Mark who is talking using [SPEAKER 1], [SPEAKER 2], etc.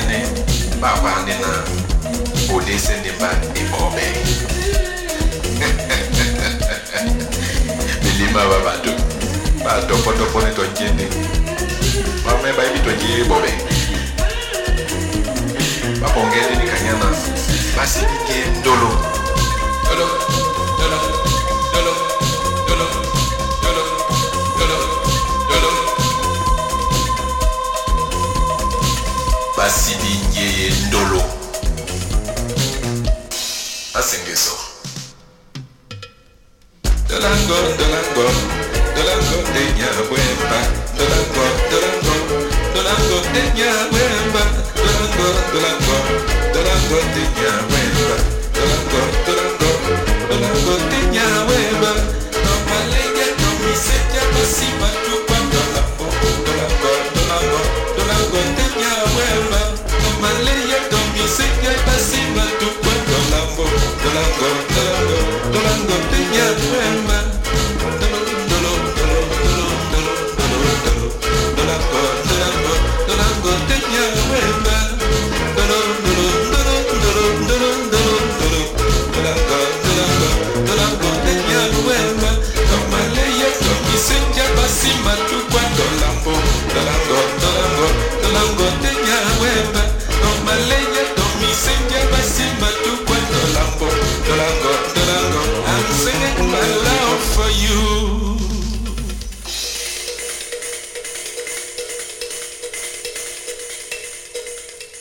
[SPEAKER 1] ne baba ne na odese ne ba e bobe bilima baba do ba do poto ne to njende ba me ba bi to nje bobe ba pongele ni kanyana basi ni ndolo dolo dolo dolo dolo dolo dolo dolo basi ni ndolo asengeso Dolango, dolango, dolango de Nyawemba, dolango, dolango, dolango de Nyawemba, dolango, dolango, dolango de Nyawemba.